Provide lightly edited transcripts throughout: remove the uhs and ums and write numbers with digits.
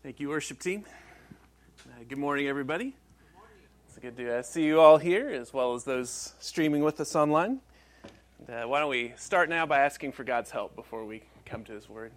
Thank you, worship team. Good morning, everybody. It's good to see you all here, as well as those streaming with us online. Why don't we start now by asking for God's help before we come to His Word.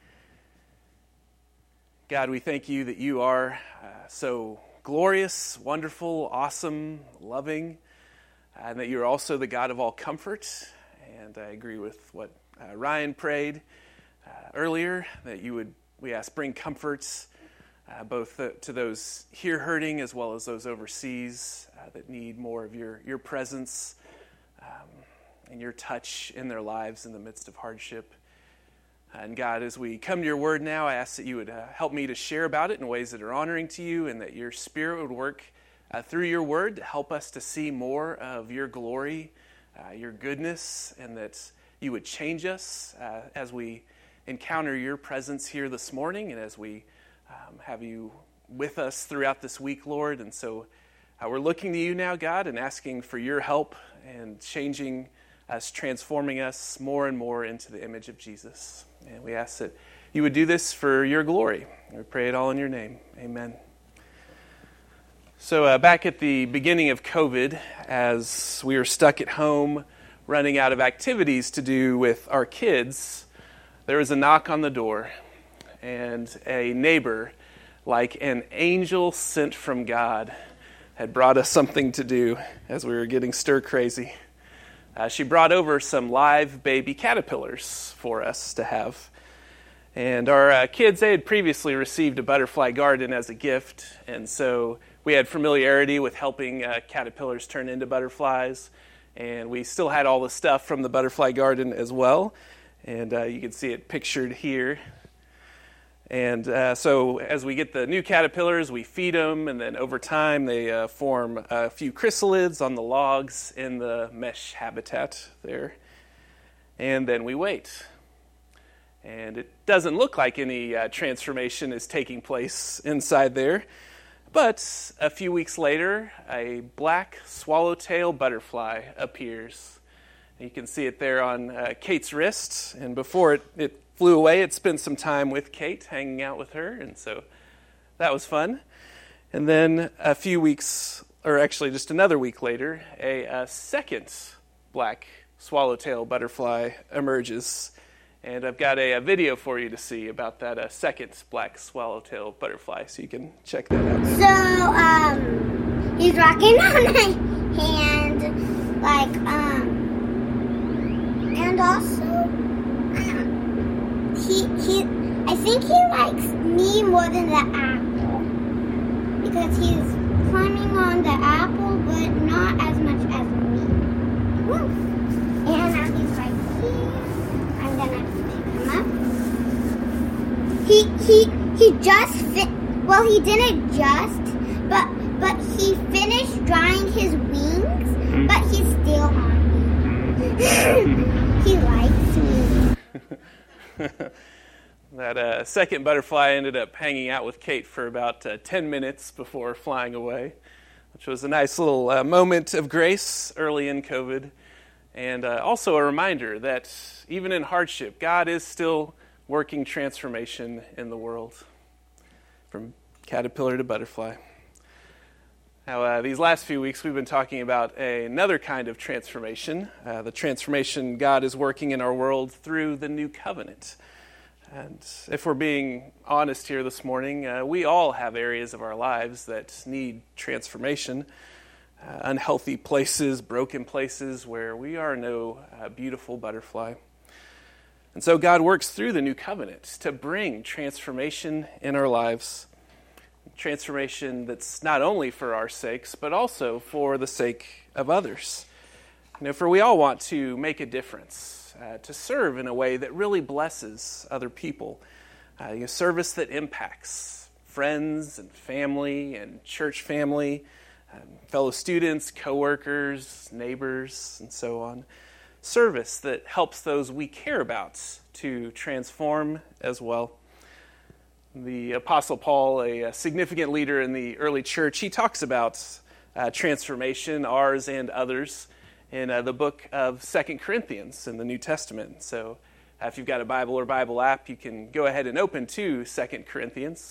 God, we thank you that you are so glorious, wonderful, awesome, loving, and that you're also the God of all comfort. And I agree with what Ryan prayed earlier, that you would, we ask, bring comforts both to those here hurting as well as those overseas that need more of your presence and your touch in their lives in the midst of hardship. And God, as we come to your word now, I ask that you would help me to share about it in ways that are honoring to you, and that your Spirit would work through your word to help us to see more of your glory, your goodness, and that you would change us as we encounter your presence here this morning, and as we have you with us throughout this week, Lord. And so we're looking to you now, God, and asking for your help and changing us, transforming us more and more into the image of Jesus. And we ask that you would do this for your glory. We pray it all in your name. Amen. So back at the beginning of COVID, as we were stuck at home running out of activities to do with our kids, there was a knock on the door, and a neighbor, like an angel sent from God, had brought us something to do as we were getting stir crazy. She brought over some live baby caterpillars for us to have. And our kids, they had previously received a butterfly garden as a gift, and so we had familiarity with helping caterpillars turn into butterflies, and we still had all the stuff from the butterfly garden as well, and you can see it pictured here. And so as we get the new caterpillars, we feed them, and then over time they form a few chrysalids on the logs in the mesh habitat there. And then we wait. And it doesn't look like any transformation is taking place inside there. But a few weeks later, a black swallowtail butterfly appears. You can see it there on Kate's wrist, and before it flew away, it spent some time with Kate, hanging out with her, and so that was fun. And then a few weeks, or actually just another week later, a second black swallowtail butterfly emerges. And I've got a video for you to see about that second black swallowtail butterfly, so you can check that out. So, he's rocking on my hand, and also, I think he likes me more than the apple, because he's climbing on the apple, but not as much as me. Woo. And now he's right here. I'm gonna pick him up. He just he didn't just, but he finished drying his wings, but he's still on me. He likes me. That second butterfly ended up hanging out with Kate for about 10 minutes before flying away, which was a nice little moment of grace early in COVID. And also a reminder that even in hardship, God is still working transformation in the world, from caterpillar to butterfly. Now, these last few weeks, we've been talking about another kind of transformation, the transformation God is working in our world through the new covenant. And if we're being honest here this morning, we all have areas of our lives that need transformation, unhealthy places, broken places where we are no beautiful butterfly. And so God works through the new covenant to bring transformation in our lives, transformation that's not only for our sakes, but also for the sake of others. For we all want to make a difference, to serve in a way that really blesses other people, service that impacts friends and family and church family, fellow students, coworkers, neighbors, and so on. Service that helps those we care about to transform as well. The Apostle Paul, a significant leader in the early church, he talks about transformation, ours and others, in the book of 2 Corinthians in the New Testament. So if you've got a Bible or Bible app, you can go ahead and open to 2 Corinthians.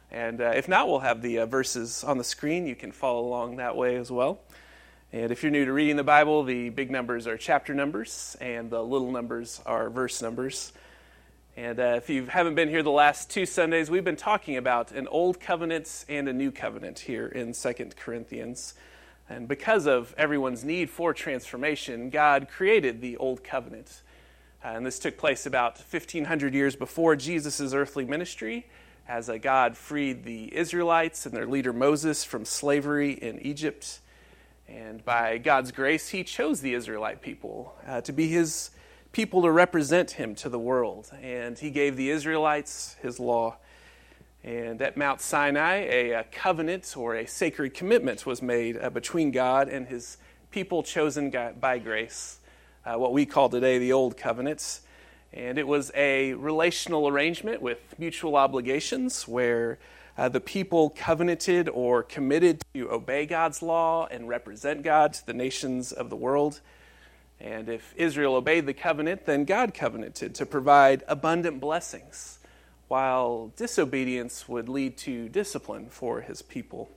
And if not, we'll have the verses on the screen. You can follow along that way as well. And if you're new to reading the Bible, the big numbers are chapter numbers, and the little numbers are verse numbers. And if you haven't been here the last 2 Sundays, we've been talking about an old covenant and a new covenant here in 2 Corinthians. And because of everyone's need for transformation, God created the old covenant. And this took place about 1,500 years before Jesus' earthly ministry, as God freed the Israelites and their leader Moses from slavery in Egypt. And by God's grace, he chose the Israelite people to be his people to represent him to the world. And he gave the Israelites his law. And at Mount Sinai, a covenant or a sacred commitment was made between God and his people chosen by grace, what we call today the Old Covenant. And it was a relational arrangement with mutual obligations where the people covenanted or committed to obey God's law and represent God to the nations of the world. And if Israel obeyed the covenant, then God covenanted to provide abundant blessings, while disobedience would lead to discipline for his people.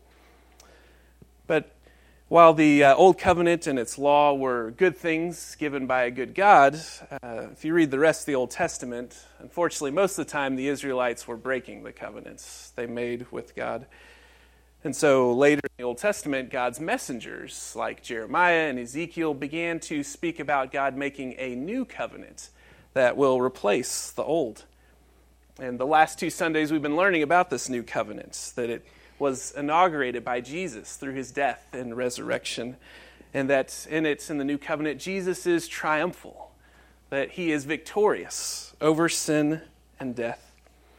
But while the Old Covenant and its law were good things given by a good God, if you read the rest of the Old Testament, unfortunately, most of the time the Israelites were breaking the covenants they made with God. And so later in the Old Testament, God's messengers, like Jeremiah and Ezekiel, began to speak about God making a new covenant that will replace the old. And the last 2 Sundays we've been learning about this new covenant, that it was inaugurated by Jesus through his death and resurrection, and that in the new covenant, Jesus is triumphal, that he is victorious over sin and death.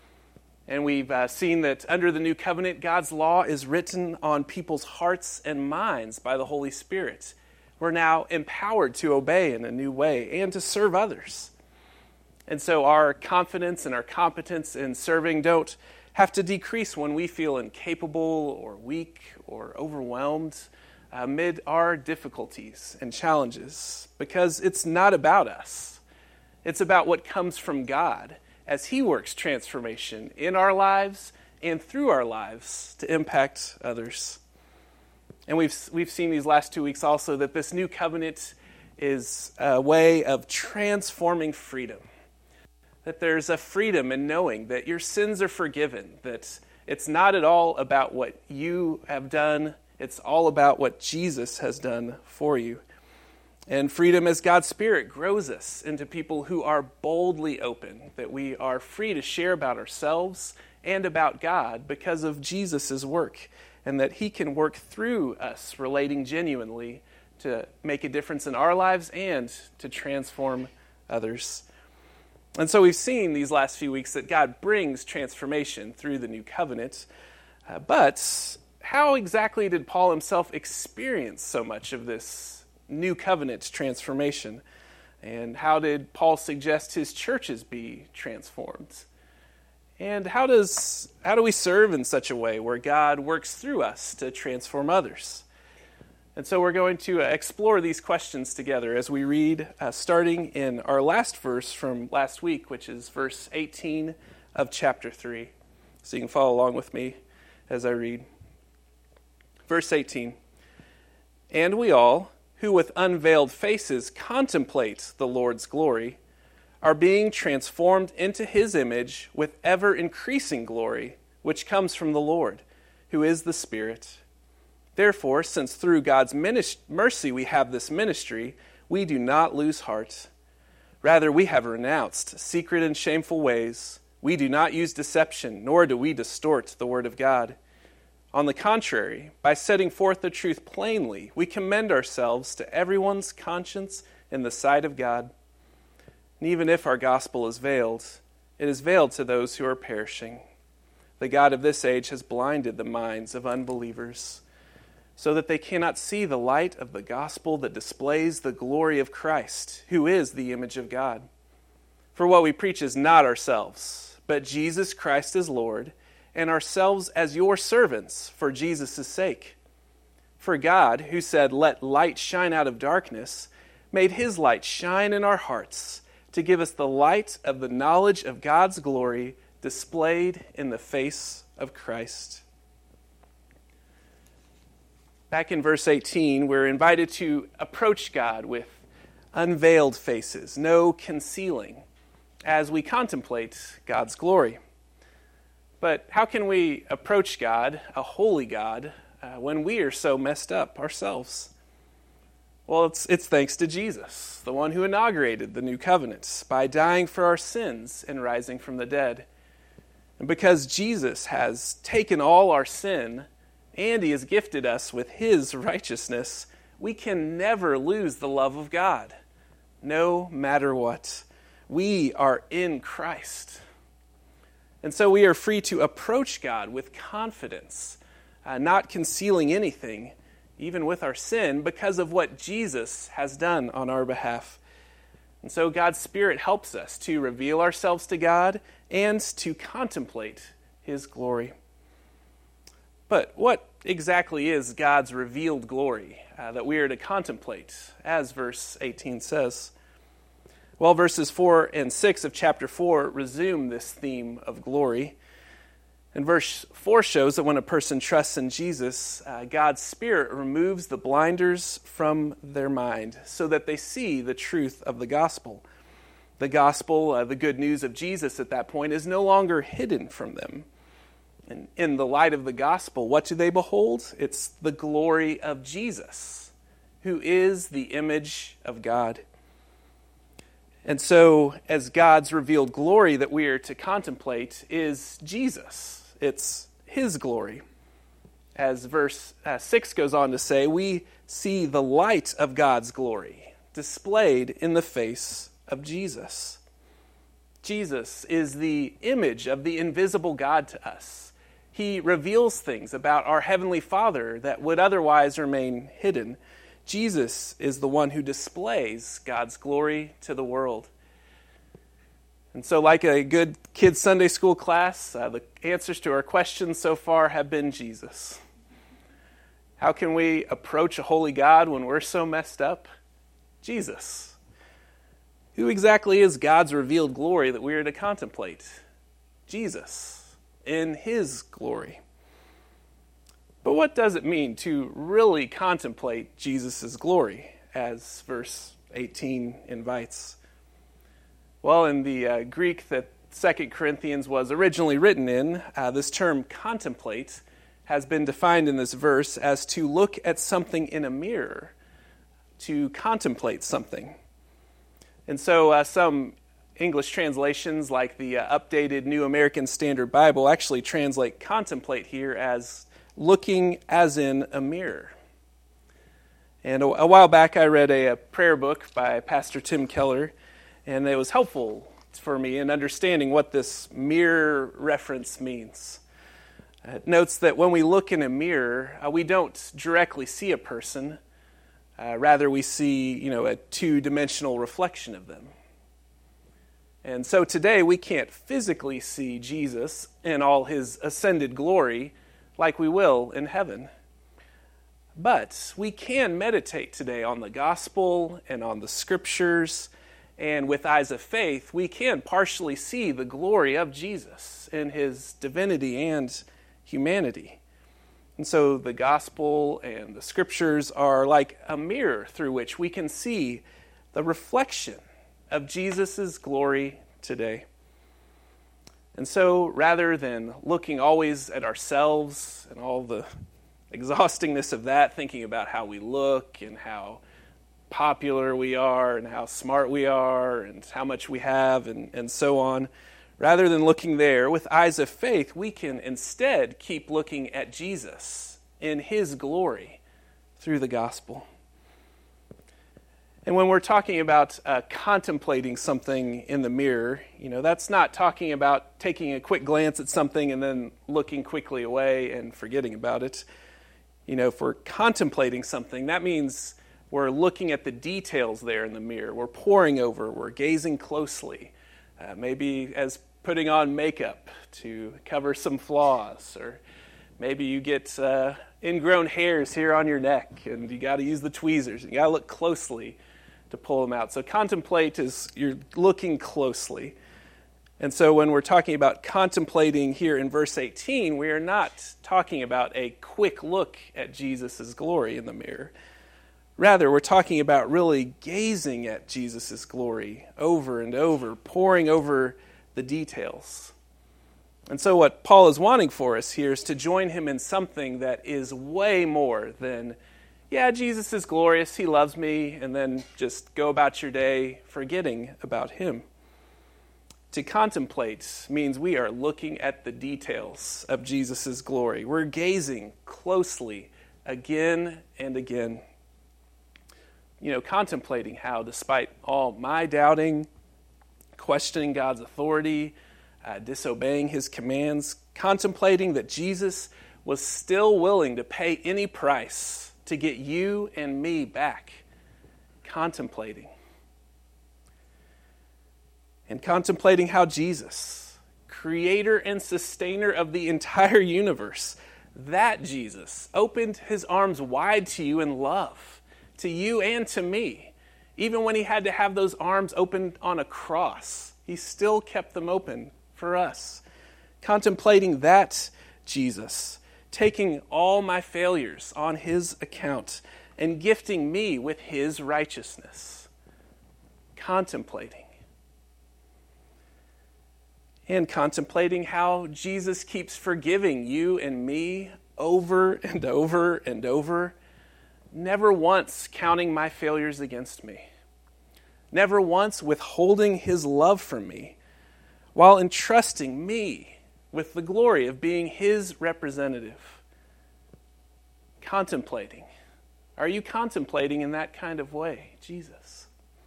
And we've seen that under the new covenant, God's law is written on people's hearts and minds by the Holy Spirit. We're now empowered to obey in a new way and to serve others. And so our confidence and our competence in serving don't have to decrease when we feel incapable or weak or overwhelmed amid our difficulties and challenges, because it's not about us. It's about what comes from God as he works transformation in our lives and through our lives to impact others. And we've seen these last 2 weeks also that this new covenant is a way of transforming freedom. That there's a freedom in knowing that your sins are forgiven, that it's not at all about what you have done, it's all about what Jesus has done for you. And freedom as God's Spirit grows us into people who are boldly open, that we are free to share about ourselves and about God because of Jesus' work, and that he can work through us relating genuinely to make a difference in our lives and to transform others. And so we've seen these last few weeks that God brings transformation through the new covenant. But how exactly did Paul himself experience so much of this new covenant transformation? And how did Paul suggest his churches be transformed? And how do we serve in such a way where God works through us to transform others? And so we're going to explore these questions together as we read, starting in our last verse from last week, which is verse 18 of chapter 3. So you can follow along with me as I read. Verse 18, "And we all, who with unveiled faces contemplate the Lord's glory, are being transformed into his image with ever-increasing glory, which comes from the Lord, who is the Spirit. Therefore, since through God's mercy we have this ministry, we do not lose heart. Rather, we have renounced secret and shameful ways. We do not use deception, nor do we distort the word of God. On the contrary, by setting forth the truth plainly, we commend ourselves to everyone's conscience in the sight of God. And even if our gospel is veiled, it is veiled to those who are perishing. The God of this age has blinded the minds of unbelievers, so that they cannot see the light of the gospel that displays the glory of Christ, who is the image of God. For what we preach is not ourselves, but Jesus Christ as Lord, and ourselves as your servants for Jesus' sake. For God, who said, 'Let light shine out of darkness,' made his light shine in our hearts to give us the light of the knowledge of God's glory displayed in the face of Christ. Back in verse 18, we're invited to approach God with unveiled faces, no concealing, as we contemplate God's glory. But how can we approach God, a holy God, when we are so messed up ourselves? Well, it's thanks to Jesus, the one who inaugurated the new covenant by dying for our sins and rising from the dead. And because Jesus has taken all our sin and he has gifted us with his righteousness, we can never lose the love of God, no matter what. We are in Christ. And so we are free to approach God with confidence, not concealing anything, even with our sin, because of what Jesus has done on our behalf. And so God's Spirit helps us to reveal ourselves to God and to contemplate his glory. But what exactly is God's revealed glory that we are to contemplate, as verse 18 says? Well, verses 4 and 6 of chapter 4 resume this theme of glory. And verse 4 shows that when a person trusts in Jesus, God's Spirit removes the blinders from their mind so that they see the truth of the gospel. The gospel, the good news of Jesus at that point, is no longer hidden from them. And in the light of the gospel, what do they behold? It's the glory of Jesus, who is the image of God. And so, as God's revealed glory that we are to contemplate is Jesus. It's his glory. As verse 6 goes on to say, we see the light of God's glory displayed in the face of Jesus. Jesus is the image of the invisible God to us. He reveals things about our Heavenly Father that would otherwise remain hidden. Jesus is the one who displays God's glory to the world. And so like a good kids' Sunday school class, the answers to our questions so far have been Jesus. How can we approach a holy God when we're so messed up? Jesus. Who exactly is God's revealed glory that we are to contemplate? Jesus, in his glory. But what does it mean to really contemplate Jesus' glory, as verse 18 invites? Well, in the Greek that 2 Corinthians was originally written in, this term contemplate has been defined in this verse as to look at something in a mirror, to contemplate something. And so some English translations, like the updated New American Standard Bible, actually translate contemplate here as looking as in a mirror. And a while back I read a prayer book by Pastor Tim Keller, and it was helpful for me in understanding what this mirror reference means. It notes that when we look in a mirror, we don't directly see a person. Rather, we see, a two-dimensional reflection of them. And so today, we can't physically see Jesus in all his ascended glory like we will in heaven. But we can meditate today on the gospel and on the scriptures, and with eyes of faith, we can partially see the glory of Jesus in his divinity and humanity. And so the gospel and the scriptures are like a mirror through which we can see the reflection of Jesus' glory today. And so rather than looking always at ourselves and all the exhaustingness of that, thinking about how we look and how popular we are and how smart we are and how much we have and so on, rather than looking there with eyes of faith, we can instead keep looking at Jesus in his glory through the gospel. And when we're talking about contemplating something in the mirror, that's not talking about taking a quick glance at something and then looking quickly away and forgetting about it. If we're contemplating something, that means we're looking at the details there in the mirror. We're poring over, we're gazing closely, maybe as putting on makeup to cover some flaws, or maybe you get ingrown hairs here on your neck and you got to use the tweezers. You got to look closely to pull them out. So contemplate is you're looking closely. And so when we're talking about contemplating here in verse 18, we are not talking about a quick look at Jesus' glory in the mirror. Rather, we're talking about really gazing at Jesus' glory over and over, poring over the details. And so what Paul is wanting for us here is to join him in something that is way more than, yeah, Jesus is glorious, he loves me, and then just go about your day forgetting about him. To contemplate means we are looking at the details of Jesus' glory. We're gazing closely again and again. Contemplating how, despite all my doubting, questioning God's authority, disobeying his commands, contemplating that Jesus was still willing to pay any price to get you and me back. Contemplating. And contemplating how Jesus, creator and sustainer of the entire universe, that Jesus opened his arms wide to you in love, to you and to me. Even when he had to have those arms opened on a cross, he still kept them open for us. Contemplating that Jesus, taking all my failures on his account and gifting me with his righteousness. Contemplating. And contemplating how Jesus keeps forgiving you and me over and over and over, never once counting my failures against me, never once withholding his love from me, while entrusting me with the glory of being his representative. Contemplating. Are you contemplating in that kind of way, Jesus?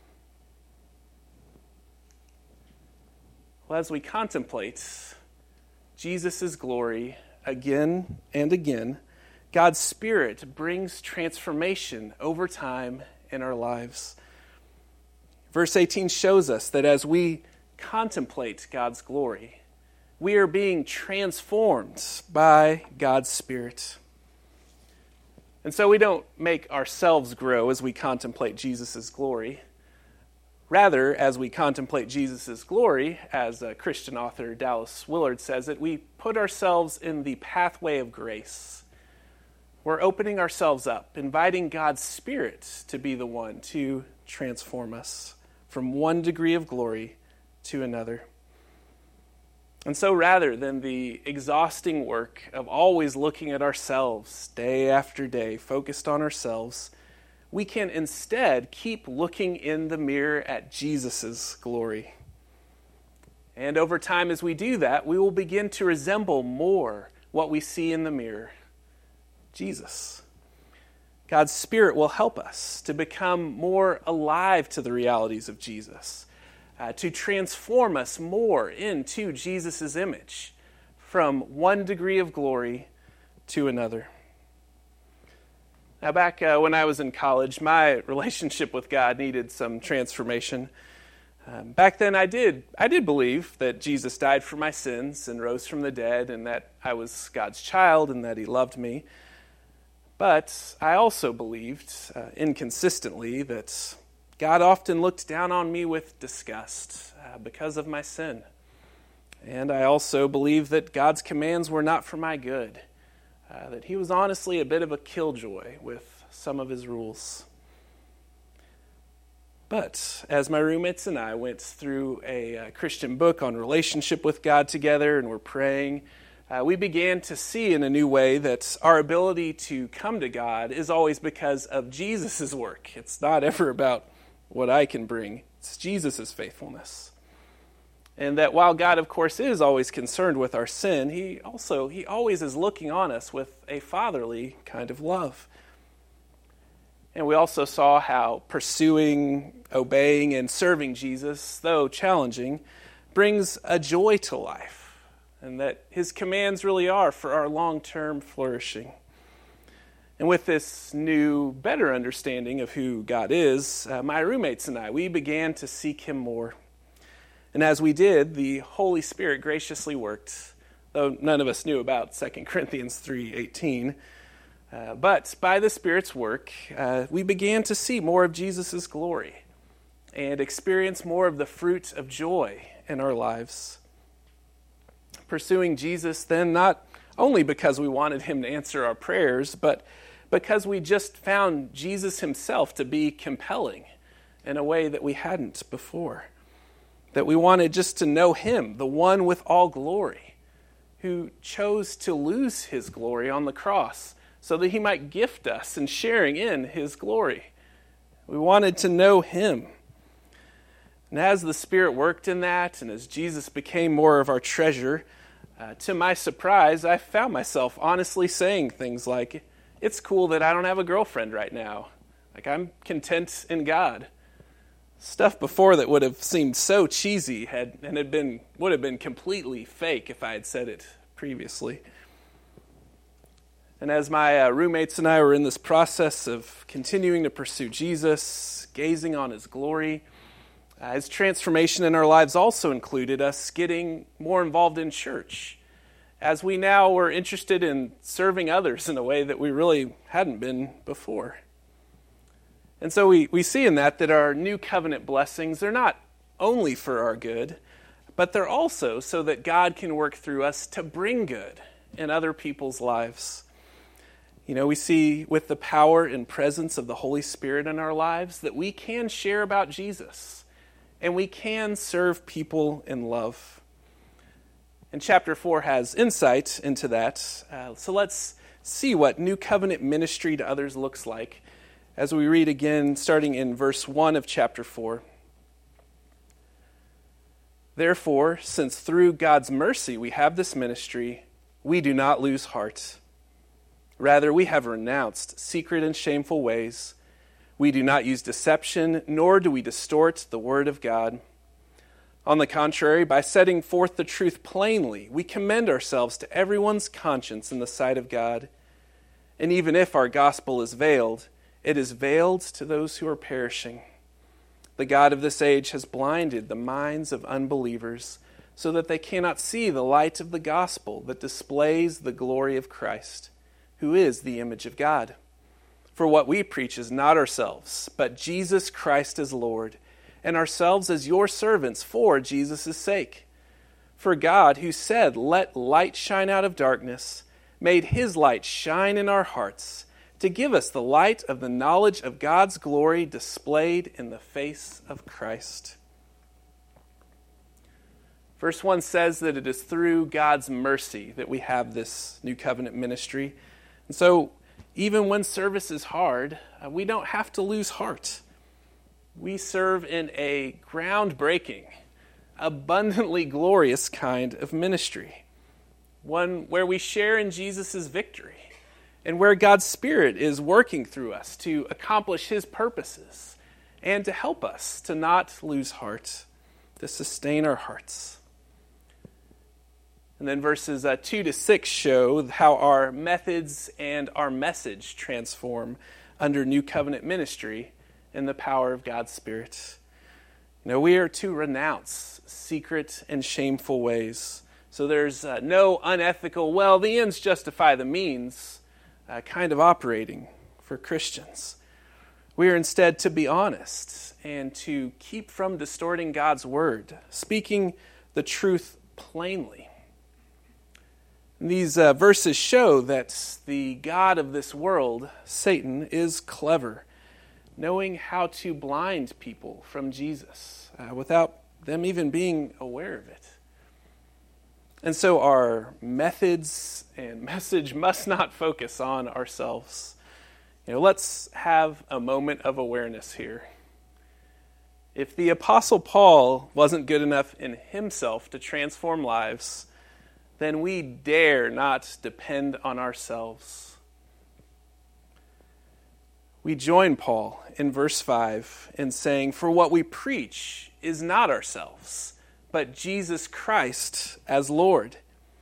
Well, as we contemplate Jesus' glory again and again, God's Spirit brings transformation over time in our lives. Verse 18 shows us that as we contemplate God's glory, we are being transformed by God's Spirit. And so we don't make ourselves grow as we contemplate Jesus' glory. Rather, as we contemplate Jesus' glory, as a Christian author Dallas Willard says it, we put ourselves in the pathway of grace. We're opening ourselves up, inviting God's Spirit to be the one to transform us from one degree of glory to another. And so rather than the exhausting work of always looking at ourselves day after day, focused on ourselves, we can instead keep looking in the mirror at Jesus' glory. And over time as we do that, we will begin to resemble more what we see in the mirror. Jesus. God's Spirit will help us to become more alive to the realities of Jesus, to transform us more into Jesus' image from one degree of glory to another. Now, back when I was in college, my relationship with God needed some transformation. Back then, I did believe that Jesus died for my sins and rose from the dead, and that I was God's child and that he loved me. But I also believed, inconsistently, that God often looked down on me with disgust because of my sin. And I also believed that God's commands were not for my good, that he was honestly a bit of a killjoy with some of his rules. But as my roommates and I went through a Christian book on relationship with God together and were praying, we began to see in a new way that our ability to come to God is always because of Jesus' work. It's not ever about what I can bring. It's Jesus' faithfulness. And that while God, of course, is always concerned with our sin, he always is looking on us with a fatherly kind of love. And we also saw how pursuing, obeying, and serving Jesus, though challenging, brings a joy to life. And that his commands really are for our long-term flourishing. And with this new, better understanding of who God is, my roommates and I, we began to seek him more. And as we did, the Holy Spirit graciously worked, though none of us knew about 2 Corinthians 3:18. But by the Spirit's work, we began to see more of Jesus' glory and experience more of the fruit of joy in our lives. pursuing Jesus then not only because we wanted him to answer our prayers, but because we just found Jesus himself to be compelling in a way that we hadn't before. That we wanted just to know him, the one with all glory, who chose to lose his glory on the cross so that he might gift us in sharing in his glory. We wanted to know him. And as the Spirit worked in that, and as Jesus became more of our treasure, to my surprise, I found myself honestly saying things like, it's cool that I don't have a girlfriend right now. Like, I'm content in God. Stuff before that would have seemed so cheesy would have been completely fake if I had said it previously. And as my roommates and I were in this process of continuing to pursue Jesus, gazing on his glory, his transformation in our lives also included us getting more involved in church, as we now were interested in serving others in a way that we really hadn't been before. And so we see in that our new covenant blessings are not only for our good, but they're also so that God can work through us to bring good in other people's lives. You know, we see with the power and presence of the Holy Spirit in our lives that we can share about Jesus and we can serve people in love. And chapter 4 has insight into that. So let's see what new covenant ministry to others looks like as we read again, starting in verse 1 of chapter 4. Therefore, since through God's mercy we have this ministry, we do not lose heart. Rather, we have renounced secret and shameful ways. We do not use deception, nor do we distort the word of God. On the contrary, by setting forth the truth plainly, we commend ourselves to everyone's conscience in the sight of God. And even if our gospel is veiled, it is veiled to those who are perishing. The God of this age has blinded the minds of unbelievers so that they cannot see the light of the gospel that displays the glory of Christ, who is the image of God. For what we preach is not ourselves, but Jesus Christ as Lord, and ourselves as your servants for Jesus' sake. For God, who said, "Let light shine out of darkness," made his light shine in our hearts to give us the light of the knowledge of God's glory displayed in the face of Christ. Verse 1 says that it is through God's mercy that we have this new covenant ministry. And so, even when service is hard, we don't have to lose heart. We serve in a groundbreaking, abundantly glorious kind of ministry. One where we share in Jesus' victory and where God's Spirit is working through us to accomplish his purposes and to help us to not lose heart, to sustain our hearts. And then verses 2 to 6 show how our methods and our message transform under new covenant ministry in the power of God's Spirit. You know, we are to renounce secret and shameful ways. So there's no unethical, well, the ends justify the means kind of operating for Christians. We are instead to be honest and to keep from distorting God's word, speaking the truth plainly. These verses show that the God of this world, Satan, is clever, knowing how to blind people from Jesus without them even being aware of it. And so our methods and message must not focus on ourselves. You know, let's have a moment of awareness here. If the Apostle Paul wasn't good enough in himself to transform lives, then we dare not depend on ourselves. We join Paul in verse 5 in saying, "For what we preach is not ourselves, but Jesus Christ as Lord."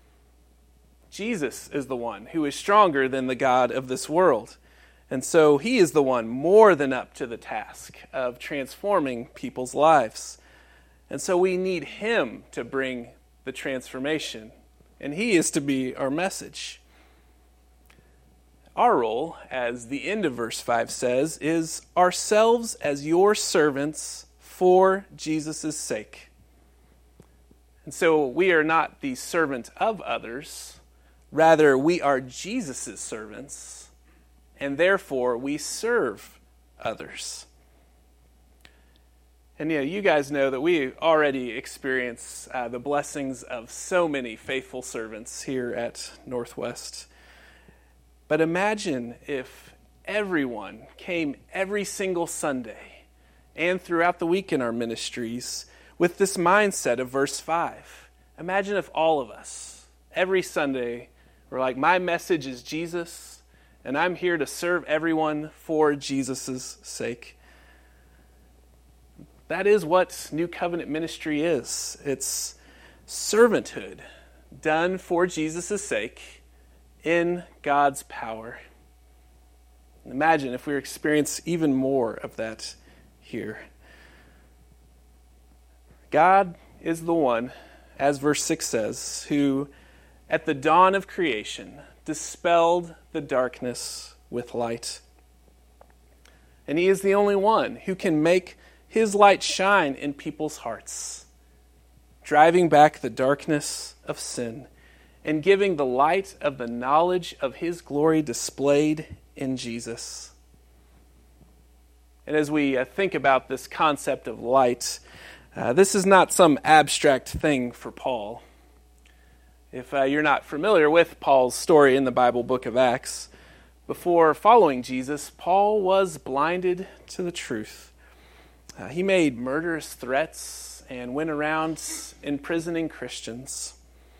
Jesus is the one who is stronger than the God of this world. And so he is the one more than up to the task of transforming people's lives. And so we need him to bring the transformation. And he is to be our message. Our role, as the end of verse 5 says, is ourselves as your servants for Jesus' sake. And And so we are not the servant of others. Rather, we are Jesus' servants, and therefore we serve others. And you guys know that we already experience the blessings of so many faithful servants here at Northwest. But imagine if everyone came every single Sunday and throughout the week in our ministries with this mindset of verse 5. Imagine if all of us, every Sunday, were like, my message is Jesus, and I'm here to serve everyone for Jesus' sake. That is what New Covenant ministry is. It's servanthood done for Jesus' sake in God's power. Imagine if we experience even more of that here. God is the one, as verse 6 says, who at the dawn of creation dispelled the darkness with light. And he is the only one who can make his light shine in people's hearts, driving back the darkness of sin and giving the light of the knowledge of his glory displayed in Jesus. And as we think about this concept of light, this is not some abstract thing for Paul. If you're not familiar with Paul's story in the Bible book of Acts, before following Jesus, Paul was blinded to the truth. He made murderous threats and went around imprisoning Christians.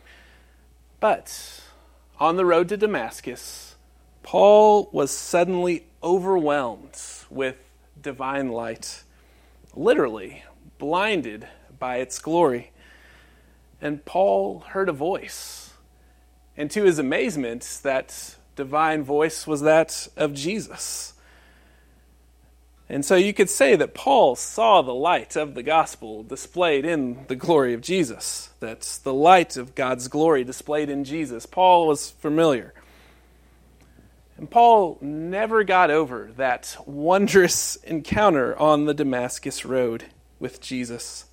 But on the road to Damascus, Paul was suddenly overwhelmed with divine light, literally blinded by its glory. And Paul heard a voice. And to his amazement, that divine voice was that of Jesus. And so you could say that Paul saw the light of the gospel displayed in the glory of Jesus. That's the light of God's glory displayed in Jesus. Paul was familiar. And Paul never got over that wondrous encounter on the Damascus road with Jesus.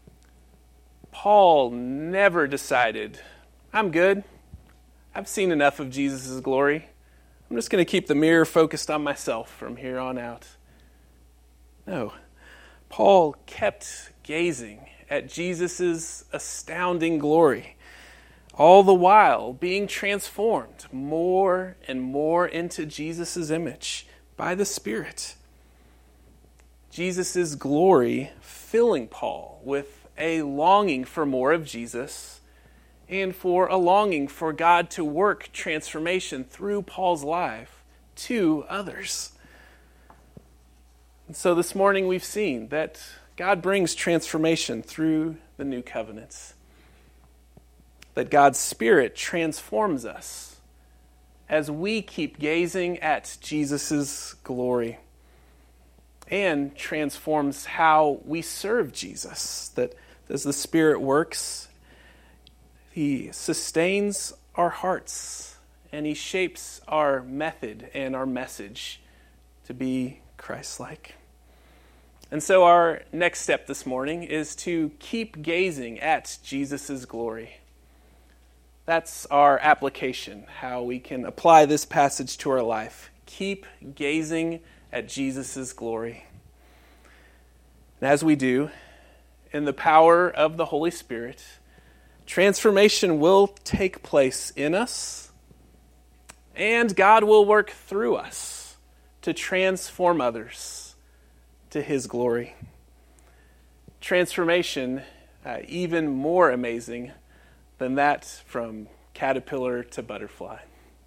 Paul never decided, I'm good. I've seen enough of Jesus' glory. I'm just going to keep the mirror focused on myself from here on out. No, Paul kept gazing at Jesus' astounding glory, all the while being transformed more and more into Jesus' image by the Spirit. Jesus' glory filling Paul with a longing for more of Jesus and for a longing for God to work transformation through Paul's life to others. And so this morning we've seen that God brings transformation through the new covenants. That God's Spirit transforms us as we keep gazing at Jesus' glory and transforms how we serve Jesus. That as the Spirit works, He sustains our hearts and He shapes our method and our message to be Christ-like. And so our next step this morning is to keep gazing at Jesus' glory. That's our application, how we can apply this passage to our life. Keep gazing at Jesus' glory. And as we do, in the power of the Holy Spirit, transformation will take place in us, and God will work through us to transform others to His glory. Transformation even more amazing than that from caterpillar to butterfly.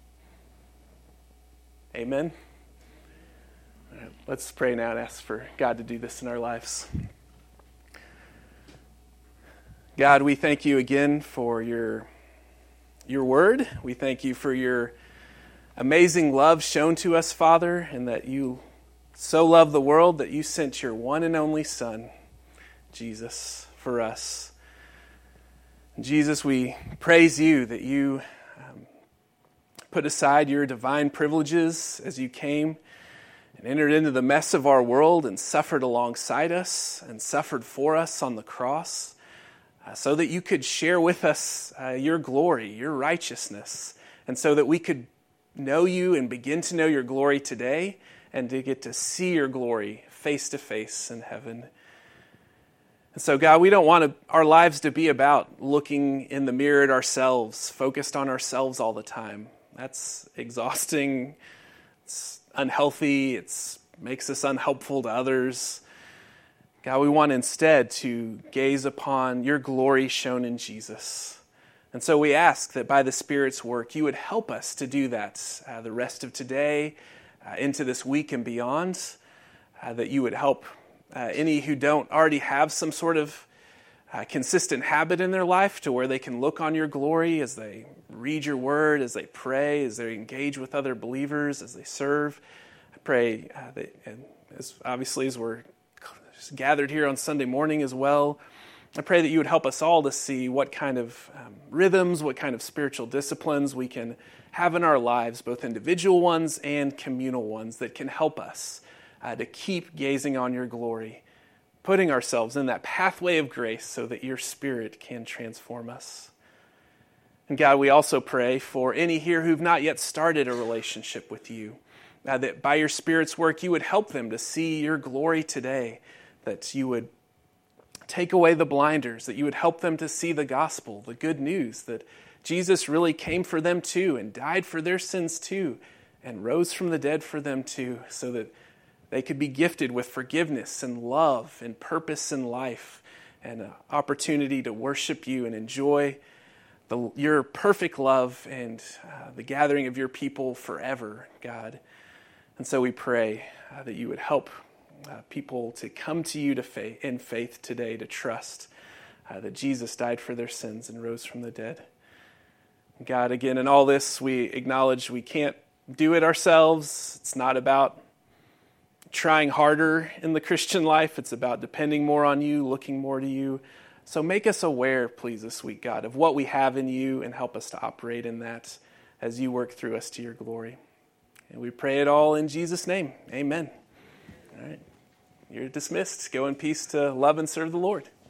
Amen? All right, let's pray now and ask for God to do this in our lives. God, we thank you again for your word. We thank you for your amazing love shown to us, Father, and that you so loved the world that you sent your one and only Son, Jesus, for us. Jesus, we praise you that you put aside your divine privileges as you came and entered into the mess of our world and suffered alongside us and suffered for us on the cross, so that you could share with us your glory, your righteousness, and so that we could know you and begin to know your glory today and to get to see your glory face to face in heaven. And so, God, we don't want our lives to be about looking in the mirror at ourselves, focused on ourselves all the time. That's exhausting. It's unhealthy. It makes us unhelpful to others. God, we want instead to gaze upon your glory shown in Jesus. And so we ask that by the Spirit's work, you would help us to do that the rest of today, into this week and beyond, that you would help any who don't already have some sort of consistent habit in their life to where they can look on your glory as they read your word, as they pray, as they engage with other believers, as they serve. I pray that, and as we're gathered here on Sunday morning as well, I pray that you would help us all to see what kind of rhythms, what kind of spiritual disciplines we can have in our lives, both individual ones and communal ones, that can help us to keep gazing on your glory, putting ourselves in that pathway of grace so that your Spirit can transform us. And God, we also pray for any here who've not yet started a relationship with you, that by your Spirit's work you would help them to see your glory today, that you would take away the blinders, that you would help them to see the gospel, the good news, that Jesus really came for them too and died for their sins too and rose from the dead for them too, so that they could be gifted with forgiveness and love and purpose in life and an opportunity to worship you and enjoy your perfect love and the gathering of your people forever, God. And so we pray that you would help people to come to you in faith today, to trust that Jesus died for their sins and rose from the dead. God, again, in all this, we acknowledge we can't do it ourselves. It's not about trying harder in the Christian life. It's about depending more on you, looking more to you. So make us aware, please, this week, God, of what we have in you and help us to operate in that as you work through us to your glory. And we pray it all in Jesus' name. Amen. All right. You're dismissed. Go in peace to love and serve the Lord.